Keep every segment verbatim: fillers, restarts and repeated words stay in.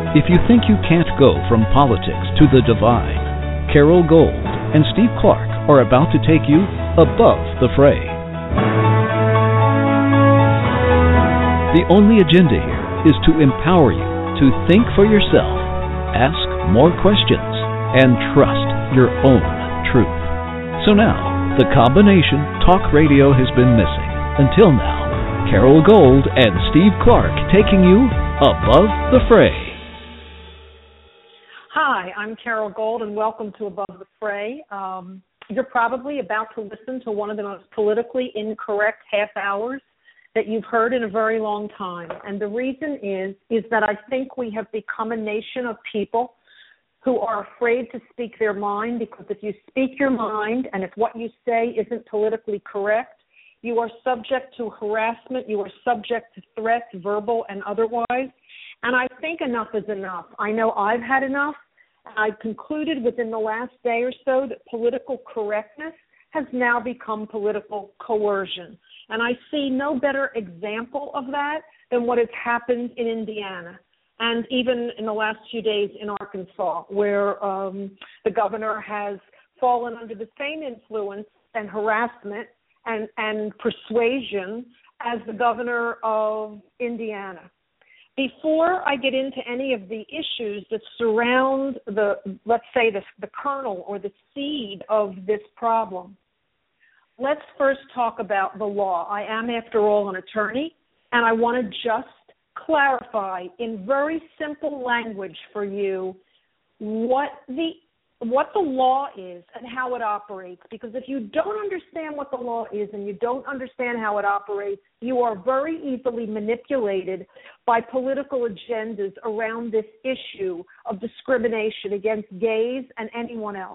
If you think you can't go from politics to the divine, Carol Gold and Steve Clark are about to take you above the fray. The only agenda here is to empower you to think for yourself, ask more questions, and trust your own truth. So now, the combination talk radio has been missing. Until now, Carol Gold and Steve Clark taking you above the fray. Hi, I'm Carol Gold, and welcome to Above the Fray. Um, you're probably about to listen to one of the most politically incorrect half hours that you've heard in a very long time. And the reason is, is that I think we have become a nation of people who are afraid to speak their mind, because if you speak your mind and if what you say isn't politically correct, you are subject to harassment, you are subject to threats, verbal and otherwise. And I think enough is enough. I know I've had enough. I've concluded within the last day or so that political correctness has now become political coercion. And I see no better example of that than what has happened in Indiana, and even in the last few days in Arkansas, where um, the governor has fallen under the same influence and harassment and, and persuasion as the governor of Indiana. Before I get into any of the issues that surround the, let's say, the, the kernel or the seed of this problem, let's first talk about the law. I am, after all, an attorney, and I want to just clarify in very simple language for you what the what the law is and how it operates. Because if you don't understand what the law is and you don't understand how it operates, you are very easily manipulated by political agendas around this issue of discrimination against gays and anyone else.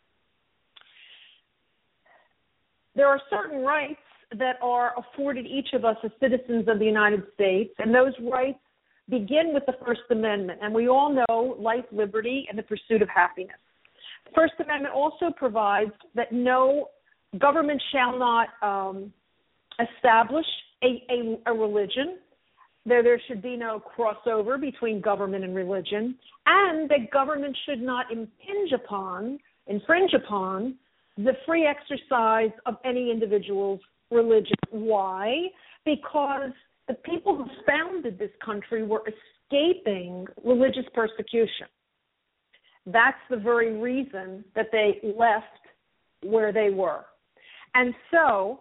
There are certain rights that are afforded each of us as citizens of the United States, and those rights begin with the First Amendment. And we all know life, liberty, and the pursuit of happiness. The First Amendment also provides that no government shall not um, establish a, a, a religion. There, there should be no crossover between government and religion, and that government should not impinge upon, infringe upon, the free exercise of any individual's religion. Why? Because the people who founded this country were escaping religious persecution. That's the very reason that they left where they were. And so,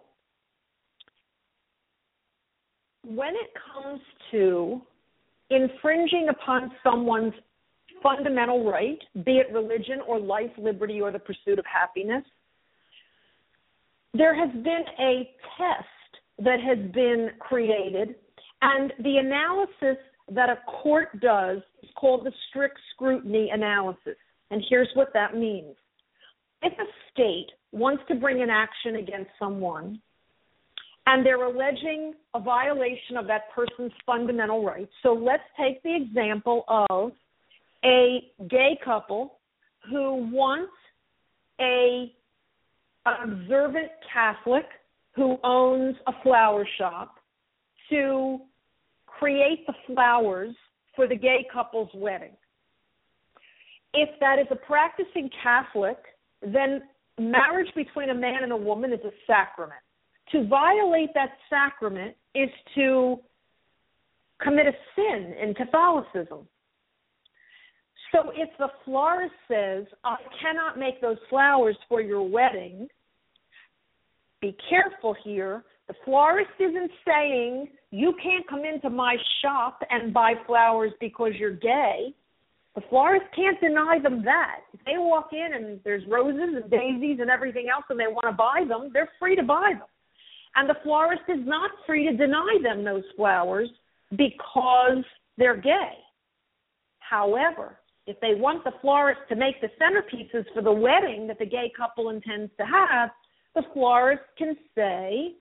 when it comes to infringing upon someone's fundamental right, be it religion or life, liberty, or the pursuit of happiness, there has been a test that has been created, and the analysis that a court does is called the strict scrutiny analysis. And here's what that means. If a state wants to bring an action against someone and they're alleging a violation of that person's fundamental rights, so let's take the example of a gay couple who wants a an observant Catholic who owns a flower shop to create the flowers for the gay couple's wedding. If that is a practicing Catholic, then marriage between a man and a woman is a sacrament. To violate that sacrament is to commit a sin in Catholicism. So if the florist says, I cannot make those flowers for your wedding, be careful here. The florist isn't saying you can't come into my shop and buy flowers because you're gay. The florist can't deny them that. If they walk in and there's roses and daisies and everything else and they want to buy them, they're free to buy them. And the florist is not free to deny them those flowers because they're gay. However, if they want the florist to make the centerpieces for the wedding that the gay couple intends to have, the florist can say,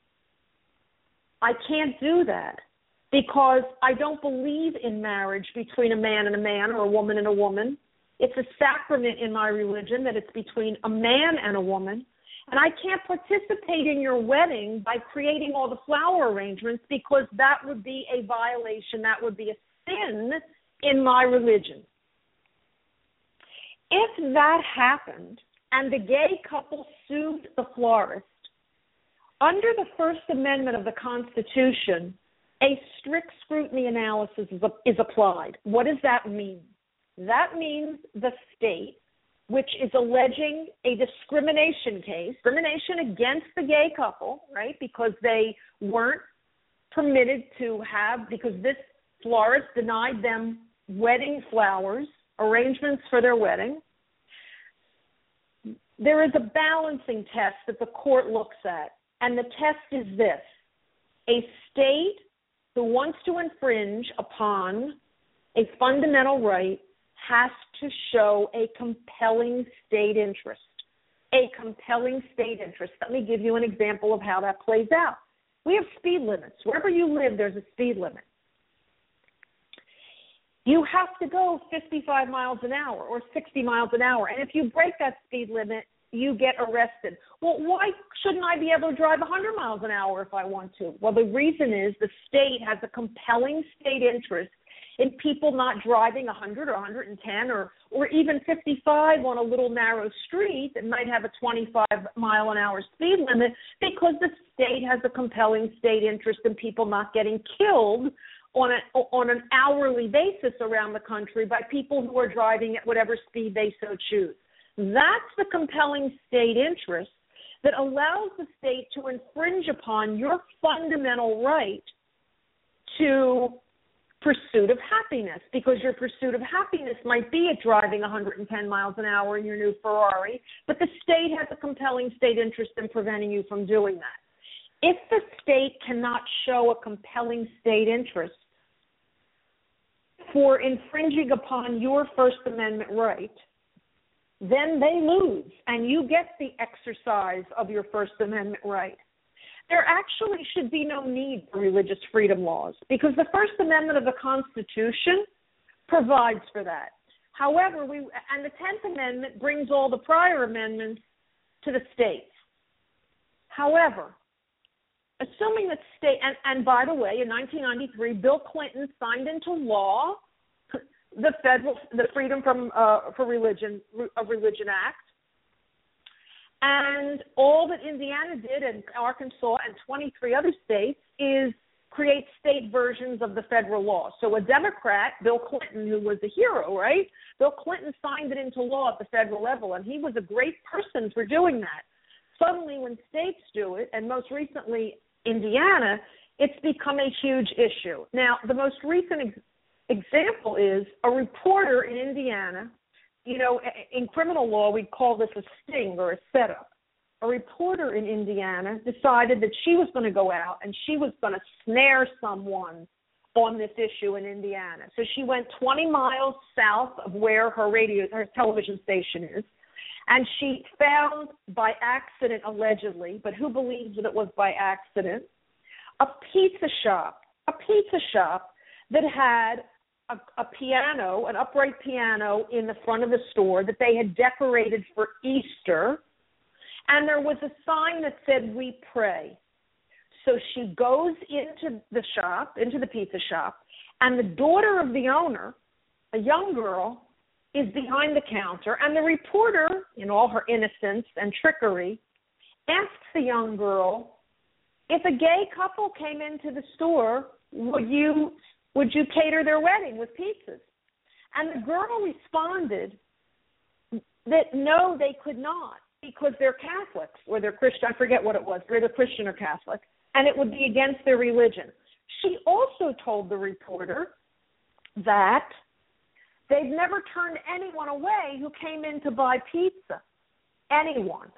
I can't do that because I don't believe in marriage between a man and a man or a woman and a woman. It's a sacrament in my religion that it's between a man and a woman. And I can't participate in your wedding by creating all the flower arrangements because that would be a violation. That would be a sin in my religion. If that happened and the gay couple sued the florist, under the First Amendment of the Constitution, a strict scrutiny analysis is, is applied. What does that mean? That means the state, which is alleging a discrimination case, discrimination against the gay couple, right, because they weren't permitted to have, because this florist denied them wedding flowers, arrangements for their wedding. There is a balancing test that the court looks at, and the test is this. A state who wants to infringe upon a fundamental right has to show a compelling state interest. A compelling state interest. Let me give you an example of how that plays out. We have speed limits. Wherever you live, there's a speed limit. You have to go fifty-five miles an hour or sixty miles an hour. And if you break that speed limit, you get arrested. Well, why shouldn't I be able to drive one hundred miles an hour if I want to? Well, the reason is the state has a compelling state interest in people not driving one hundred or one hundred ten or, or even fifty-five on a little narrow street that might have a twenty-five mile an hour speed limit, because the state has a compelling state interest in people not getting killed on, a, on an hourly basis around the country by people who are driving at whatever speed they so choose. That's the compelling state interest that allows the state to infringe upon your fundamental right to pursuit of happiness, because your pursuit of happiness might be at driving one hundred ten miles an hour in your new Ferrari, but the state has a compelling state interest in preventing you from doing that. If the state cannot show a compelling state interest for infringing upon your First Amendment right, then they lose, and you get the exercise of your First Amendment right. There actually should be no need for religious freedom laws, because the First Amendment of the Constitution provides for that. However, we and the Tenth Amendment brings all the prior amendments to the states. However, assuming that state, and, and by the way, in nineteen ninety-three, Bill Clinton signed into law the federal, the Freedom from uh, for Religion of Religion Act, and all that Indiana did, and Arkansas and twenty-three other states, is create state versions of the federal law. So a Democrat, Bill Clinton, who was a hero, right? Bill Clinton signed it into law at the federal level, and he was a great person for doing that. Suddenly, when states do it, and most recently Indiana, it's become a huge issue. Now, the most recent ex- example is a reporter in Indiana. You know, in criminal law, we'd call this a sting or a setup. A reporter in Indiana decided that she was going to go out and she was going to snare someone on this issue in Indiana. So she went twenty miles south of where her radio, her television station is, and she found by accident, allegedly, but who believes that it was by accident, a pizza shop, a pizza shop that had A, a piano, an upright piano in the front of the store that they had decorated for Easter, and there was a sign that said, "We pray." So she goes into the shop, into the pizza shop, and the daughter of the owner, a young girl, is behind the counter, and the reporter, in all her innocence and trickery, asks the young girl, if a gay couple came into the store, would you Would you cater their wedding with pizzas? And the girl responded that no, they could not, because they're Catholics or they're Christian. I forget what it was. They're either Christian or Catholic, and it would be against their religion. She also told the reporter that they've never turned anyone away who came in to buy pizza. Anyone.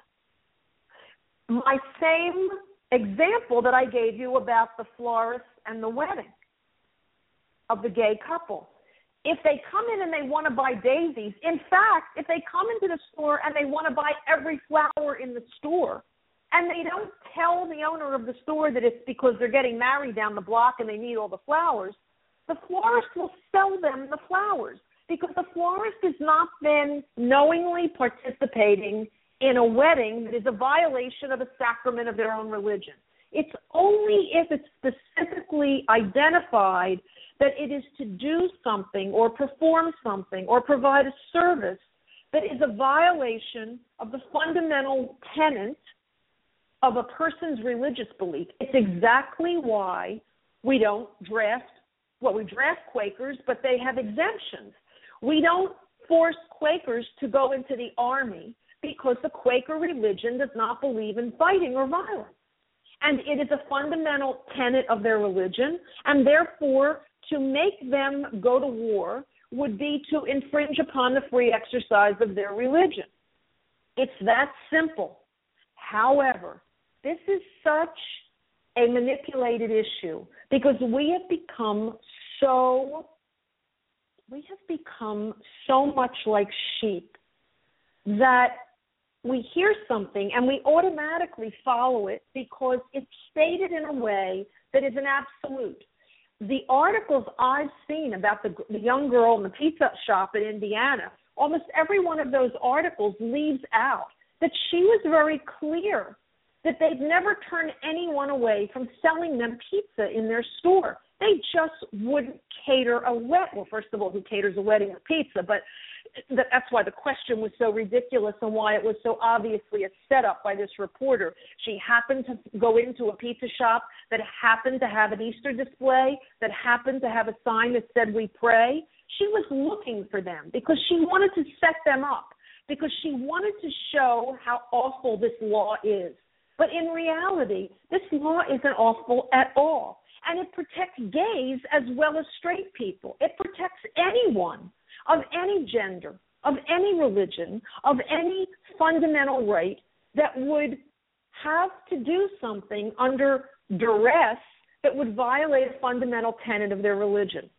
My same example that I gave you about the florist and the wedding of the gay couple. If they come in and they want to buy daisies, in fact, if they come into the store and they want to buy every flower in the store, and they don't tell the owner of the store that it's because they're getting married down the block and they need all the flowers, the florist will sell them the flowers, because the florist is not then knowingly participating in a wedding that is a violation of a sacrament of their own religion. It's only if it's specifically identified that it is to do something or perform something or provide a service that is a violation of the fundamental tenet of a person's religious belief. It's exactly why we don't draft, well, we draft Quakers, but they have exemptions. We don't force Quakers to go into the Army because the Quaker religion does not believe in fighting or violence. And it is a fundamental tenet of their religion, and therefore to make them go to war would be to infringe upon the free exercise of their religion. It's that simple. However, this is such a manipulated issue because we have become so, we have become so much like sheep that we hear something and we automatically follow it because it's stated in a way that is an absolute. The articles I've seen about the, the young girl in the pizza shop in Indiana, almost every one of those articles leaves out that she was very clear that they'd never turn anyone away from selling them pizza in their store. They just wouldn't cater a wedding. Well, first of all, who caters a wedding with pizza? But that's why the question was so ridiculous and why it was so obviously a setup by this reporter. She happened to go into a pizza shop that happened to have an Easter display, that happened to have a sign that said, "We pray." She was looking for them because she wanted to set them up, because she wanted to show how awful this law is. But in reality, this law isn't awful at all. And it protects gays as well as straight people. It protects anyone of any gender, of any religion, of any fundamental right that would have to do something under duress that would violate a fundamental tenet of their religion.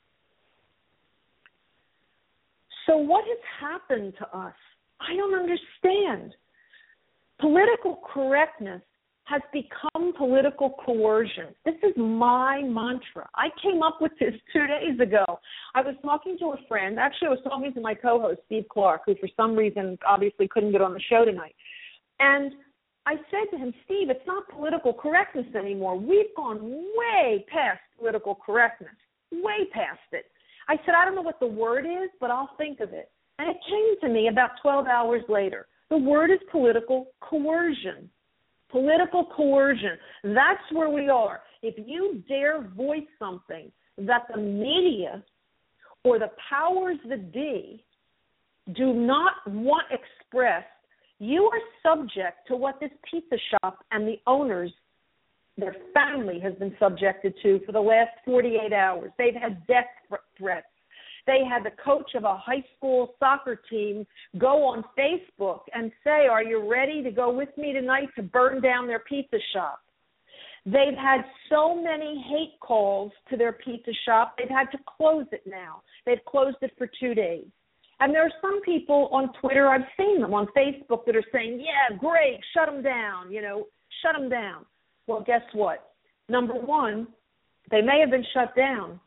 So what has happened to us? I don't understand. Political correctness has become political coercion. This is my mantra. I came up with this two days ago. I was talking to a friend. Actually, I was talking to my co-host, Steve Clark, who for some reason obviously couldn't get on the show tonight. And I said to him, Steve, it's not political correctness anymore. We've gone way past political correctness, way past it. I said, I don't know what the word is, but I'll think of it. And it came to me about twelve hours later. The word is political coercion. Political coercion. That's where we are. If you dare voice something that the media or the powers that be do not want expressed, you are subject to what this pizza shop and the owners, their family, has been subjected to for the last forty-eight hours. They've had death threats. They had the coach of a high school soccer team go on Facebook and say, are you ready to go with me tonight to burn down their pizza shop? They've had so many hate calls to their pizza shop, they've had to close it now. They've closed it for two days. And there are some people on Twitter, I've seen them on Facebook, that are saying, yeah, great, shut them down, you know, shut them down. Well, guess what? Number one, they may have been shut down,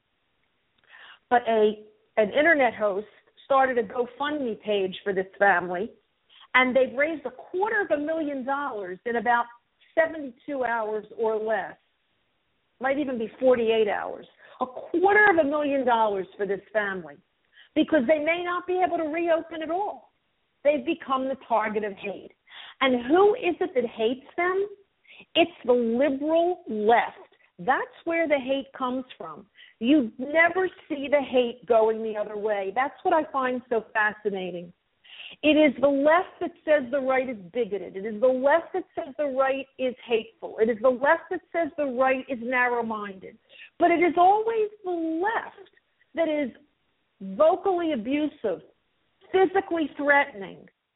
but a an internet host started a GoFundMe page for this family, and they've raised a quarter of a million dollars in about seventy-two hours or less. Might even be forty-eight hours. A quarter of a million dollars for this family, because they may not be able to reopen at all. They've become the target of hate. And who is it that hates them? It's the liberal left. That's where the hate comes from. You never see the hate going the other way. That's what I find so fascinating. It is the left that says the right is bigoted. It is the left that says the right is hateful. It is the left that says the right is narrow-minded. But it is always the left that is vocally abusive, physically threatening,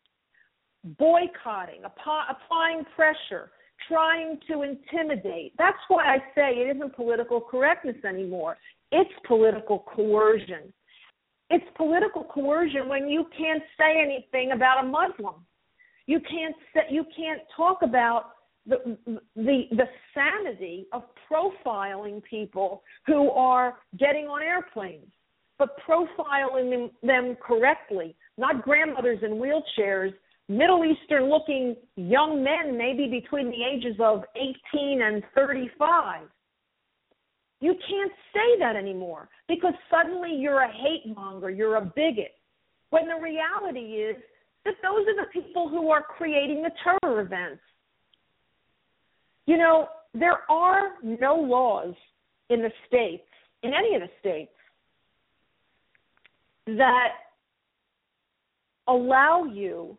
boycotting, applying pressure, trying to intimidate. That's why I say it isn't political correctness anymore. It's political coercion. It's political coercion when you can't say anything about a Muslim. You can't say, you can't talk about the, the the sanity of profiling people who are getting on airplanes, but profiling them, them correctly, not grandmothers in wheelchairs, Middle Eastern-looking young men, maybe between the ages of eighteen and thirty-five. You can't say that anymore because suddenly you're a hate monger, you're a bigot. When the reality is that those are the people who are creating the terror events. You know, there are no laws in the states, in any of the states, that allow you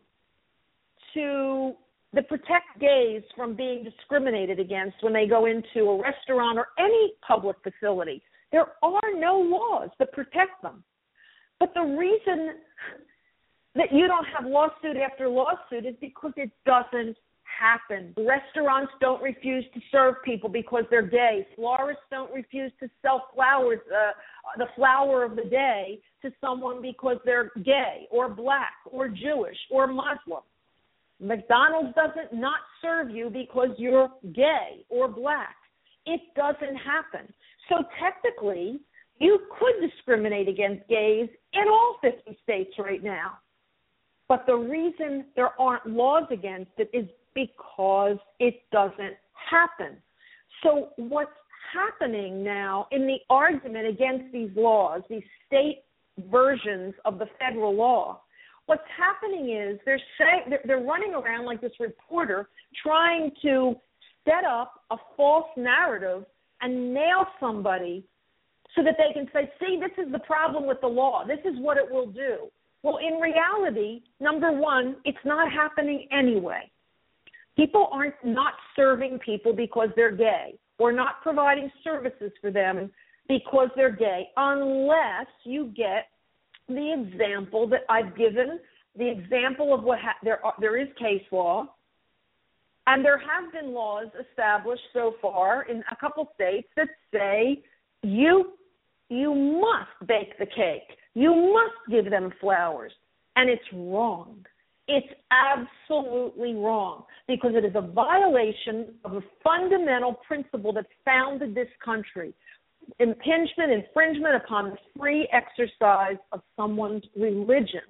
to, that protect gays from being discriminated against when they go into a restaurant or any public facility. There are no laws that protect them. But the reason that you don't have lawsuit after lawsuit is because it doesn't happen. Restaurants don't refuse to serve people because they're gay. Florists don't refuse to sell flowers, uh, the flower of the day, to someone because they're gay or black or Jewish or Muslim. McDonald's doesn't not serve you because you're gay or black. It doesn't happen. So technically, you could discriminate against gays in all fifty states right now. But the reason there aren't laws against it is because it doesn't happen. So what's happening now in the argument against these laws, these state versions of the federal law, what's happening is they're saying they're running around like this reporter trying to set up a false narrative and nail somebody so that they can say, see, this is the problem with the law. This is what it will do. Well, in reality, number one, it's not happening anyway. People aren't not serving people because they're gay or not providing services for them because they're gay unless you get the example that I've given, the example of what ha- there are, there is case law, and there have been laws established so far in a couple states that say you you must bake the cake. You must give them flowers. And it's wrong. It's absolutely wrong because it is a violation of a fundamental principle that founded this country. Impingement, infringement upon the free exercise of someone's religion.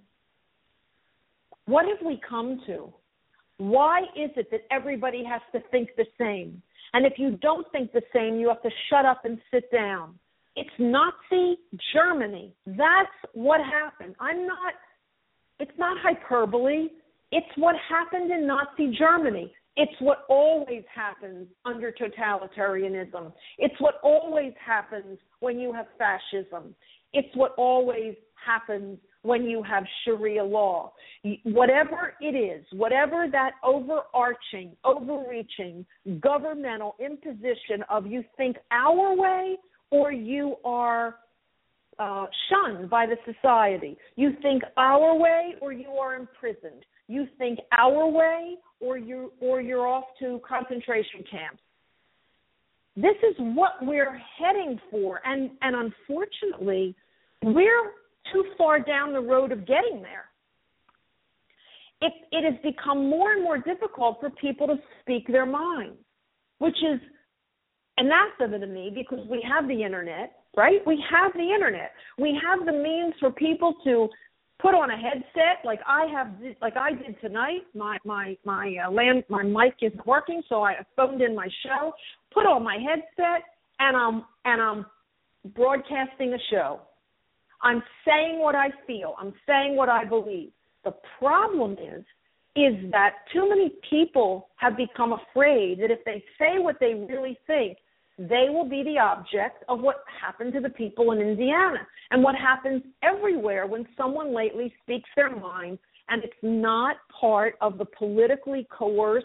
What have we come to? Why is it that everybody has to think the same? And if you don't think the same, you have to shut up and sit down. It's Nazi Germany. That's what happened. I'm not, it's not hyperbole. It's what happened in Nazi Germany. It's what always happens under totalitarianism. It's what always happens when you have fascism. It's what always happens when you have Sharia law. Whatever it is, whatever that overarching, overreaching governmental imposition of you think our way or you are uh, shunned by the society. You think our way or you are imprisoned. You think our way or you or you're off to concentration camps. This is what we're heading for, and, and unfortunately, we're too far down the road of getting there. It, it has become more and more difficult for people to speak their minds, which is anathema to me because we have the internet, right? We have the internet. We have the means for people to put on a headset like I have, like I did tonight. My my my uh, land, my mic isn't working, so I phoned in my show. Put on my headset, and I'm and I'm broadcasting a show. I'm saying what I feel. I'm saying what I believe. The problem is, is that too many people have become afraid that if they say what they really think, they will be the object of what happened to the people in Indiana and what happens everywhere when someone lately speaks their mind and it's not part of the politically coerced,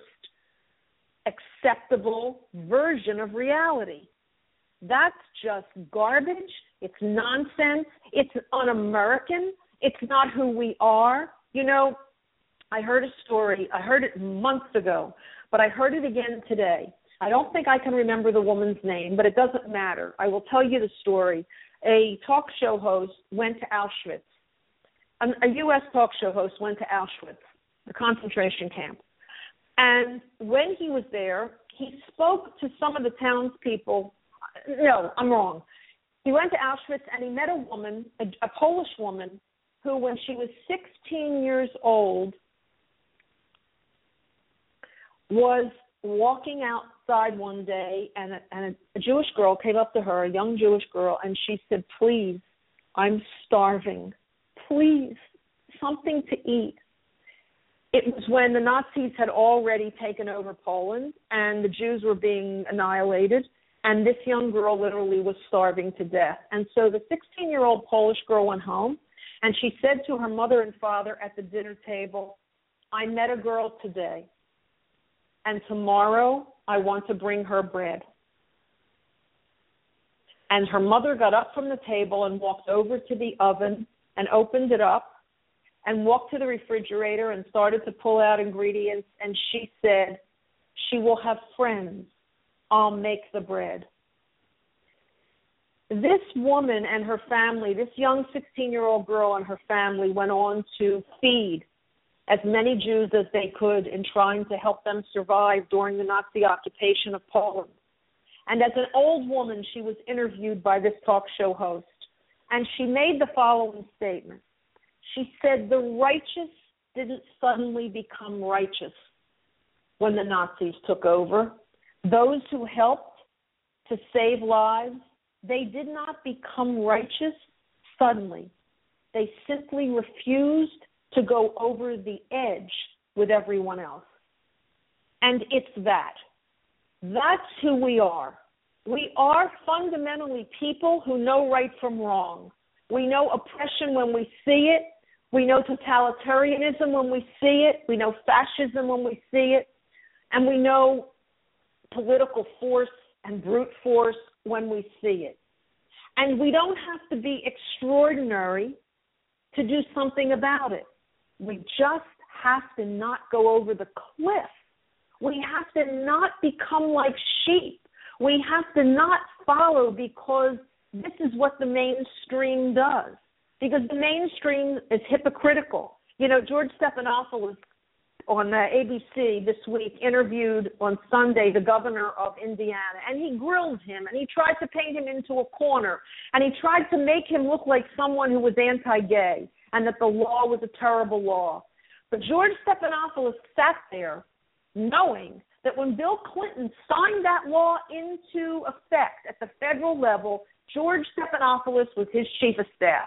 acceptable version of reality. That's just garbage. It's nonsense. It's un-American. It's not who we are. You know, I heard a story. I heard it months ago, but I heard it again today. I don't think I can remember the woman's name, but it doesn't matter. I will tell you the story. A talk show host went to Auschwitz. A U S talk show host went to Auschwitz, the concentration camp. And when he was there, he spoke to some of the townspeople. No, I'm wrong. He went to Auschwitz and he met a woman, a, a Polish woman, who when she was sixteen years old was walking out outside one day, and a, and a Jewish girl came up to her, a young Jewish girl, and she said, please, I'm starving. Please, something to eat. It was when the Nazis had already taken over Poland and the Jews were being annihilated, and this young girl literally was starving to death. And so the sixteen-year-old Polish girl went home, and she said to her mother and father at the dinner table, I met a girl today, and tomorrow I want to bring her bread. And her mother got up from the table and walked over to the oven and opened it up and walked to the refrigerator and started to pull out ingredients, and she said, she will have friends. I'll make the bread. This woman and her family, this young sixteen-year-old girl and her family went on to feed as many Jews as they could in trying to help them survive during the Nazi occupation of Poland. And as an old woman, she was interviewed by this talk show host, and she made the following statement. She said, the righteous didn't suddenly become righteous when the Nazis took over. Those who helped to save lives, they did not become righteous suddenly. They simply refused to go over the edge with everyone else. And it's that. That's who we are. We are fundamentally people who know right from wrong. We know oppression when we see it. We know totalitarianism when we see it. We know fascism when we see it. And we know political force and brute force when we see it. And we don't have to be extraordinary to do something about it. We just have to not go over the cliff. We have to not become like sheep. We have to not follow because this is what the mainstream does. Because the mainstream is hypocritical. You know, George Stephanopoulos on uh, A B C this week interviewed on Sunday the governor of Indiana, and he grilled him, and he tried to paint him into a corner, and he tried to make him look like someone who was anti-gay and that the law was a terrible law. But George Stephanopoulos sat there knowing that when Bill Clinton signed that law into effect at the federal level, George Stephanopoulos was his chief of staff.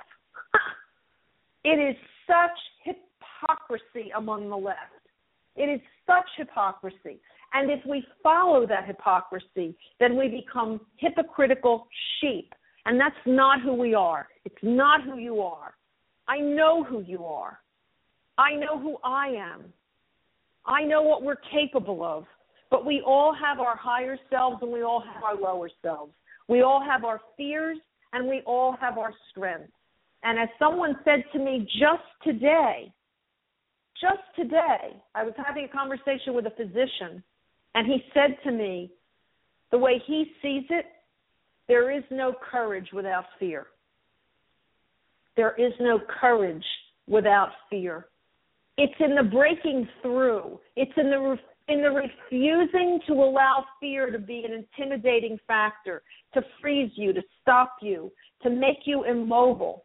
It is such hypocrisy among the left. It is such hypocrisy. And if we follow that hypocrisy, then we become hypocritical sheep. And that's not who we are. It's not who you are. I know who you are. I know who I am. I know what we're capable of. But we all have our higher selves and we all have our lower selves. We all have our fears and we all have our strengths. And as someone said to me just today, just today, I was having a conversation with a physician, and he said to me, the way he sees it, there is no courage without fear. There is no courage without fear. It's in the breaking through. It's in the re- in the refusing to allow fear to be an intimidating factor, to freeze you, to stop you, to make you immobile.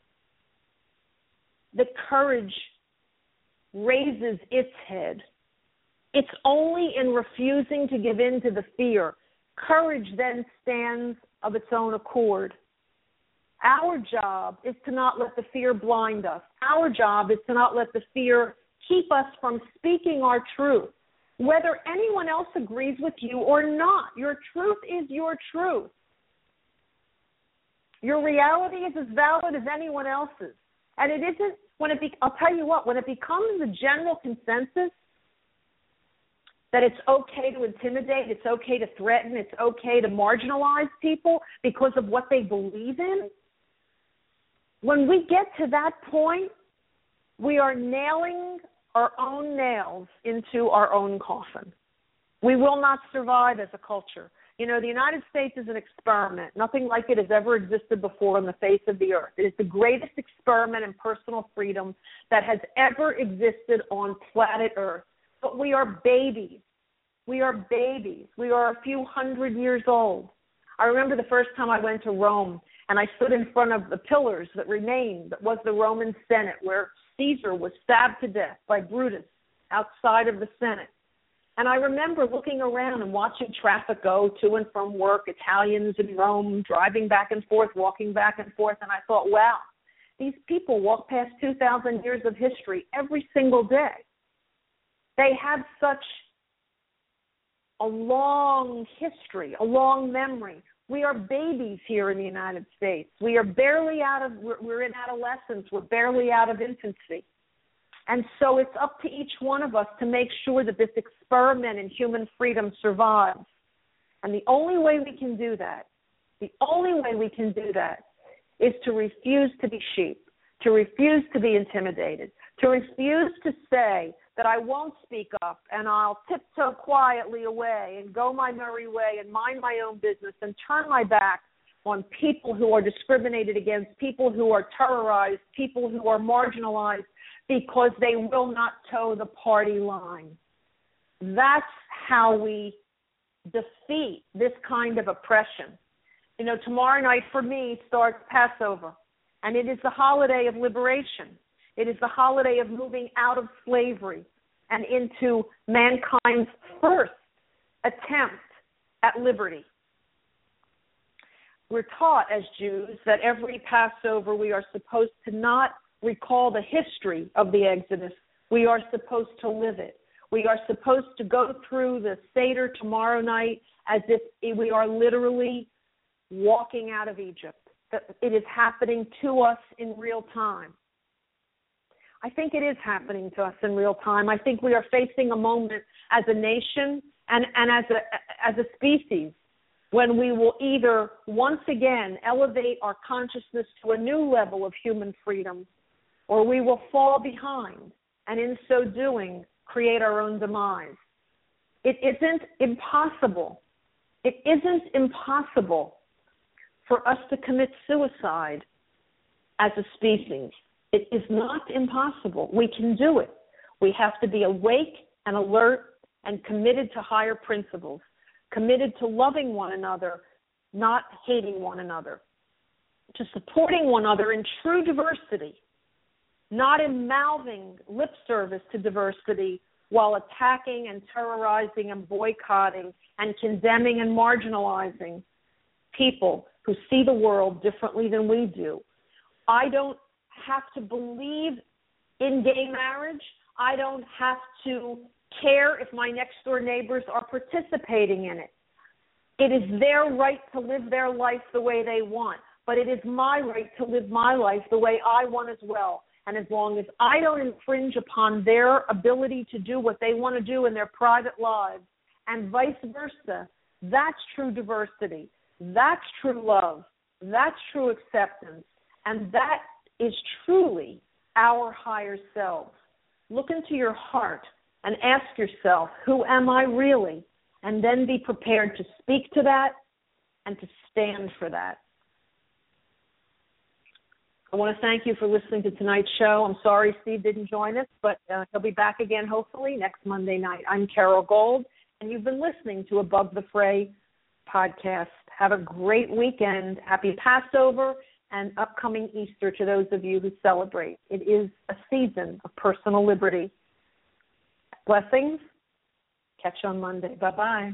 The courage raises its head. It's only in refusing to give in to the fear. Courage then stands of its own accord. Our job is to not let the fear blind us. Our job is to not let the fear keep us from speaking our truth. Whether anyone else agrees with you or not, your truth is your truth. Your reality is as valid as anyone else's. And it isn't, when it be, I'll tell you what, when it becomes the general consensus that it's okay to intimidate, it's okay to threaten, it's okay to marginalize people because of what they believe in, when we get to that point, we are nailing our own nails into our own coffin. We will not survive as a culture. You know, the United States is an experiment. Nothing like it has ever existed before on the face of the earth. It is the greatest experiment in personal freedom that has ever existed on planet Earth. But we are babies. We are babies. We are a few hundred years old. I remember the first time I went to Rome, and I stood in front of the pillars that remained, that was the Roman Senate, where Caesar was stabbed to death by Brutus outside of the Senate. And I remember looking around and watching traffic go to and from work, Italians in Rome, driving back and forth, walking back and forth, and I thought, wow, these people walk past two thousand years of history every single day. They have such a long history, a long memory. We are babies here in the United States. We are barely out of, we're, we're in adolescence. We're barely out of infancy. And so it's up to each one of us to make sure that this experiment in human freedom survives. And the only way we can do that, the only way we can do that is to refuse to be sheep, to refuse to be intimidated, to refuse to say that I won't speak up and I'll tiptoe quietly away and go my merry way and mind my own business and turn my back on people who are discriminated against, people who are terrorized, people who are marginalized, because they will not toe the party line. That's how we defeat this kind of oppression. You know, tomorrow night for me starts Passover, and it is the holiday of liberation. It is the holiday of moving out of slavery and into mankind's first attempt at liberty. We're taught as Jews that every Passover we are supposed to not recall the history of the Exodus. We are supposed to live it. We are supposed to go through the Seder tomorrow night as if we are literally walking out of Egypt. That it is happening to us in real time. I think it is happening to us in real time. I think we are facing a moment as a nation and, and as a as a species when we will either once again elevate our consciousness to a new level of human freedom, or we will fall behind, and in so doing, create our own demise. It isn't impossible. It isn't impossible for us to commit suicide as a species. It is not impossible. We can do it. We have to be awake and alert and committed to higher principles, committed to loving one another, not hating one another, to supporting one another in true diversity, not in mouthing lip service to diversity while attacking and terrorizing and boycotting and condemning and marginalizing people who see the world differently than we do. I don't have to believe in gay marriage. I don't have to care if my next door neighbors are participating in it. It is their right to live their life the way they want, but it is my right to live my life the way I want as well. And as long as I don't infringe upon their ability to do what they want to do in their private lives, and vice versa, that's true diversity. That's true love. That's true acceptance. And that is truly our higher selves. Look into your heart and ask yourself, who am I really? And then be prepared to speak to that and to stand for that. I want to thank you for listening to tonight's show. I'm sorry Steve didn't join us, but uh, he'll be back again hopefully next Monday night. I'm Carol Gold, and you've been listening to Above the Fray podcast. Have a great weekend. Happy Passover and upcoming Easter to those of you who celebrate. It is a season of personal liberty. Blessings. Catch you on Monday. Bye-bye.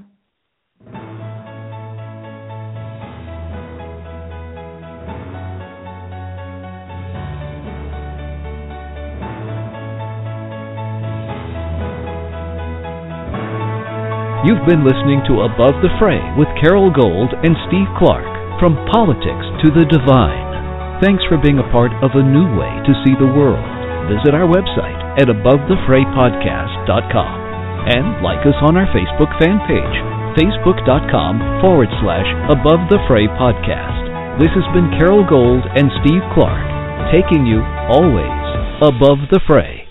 You've been listening to Above the Fray with Carol Gold and Steve Clark, from politics to the divine. Thanks for being a part of a new way to see the world. Visit our website at above the fray podcast dot com and like us on our Facebook fan page, facebook.com forward slash Above the Fray podcast. This has been Carol Gold and Steve Clark, taking you always above the fray.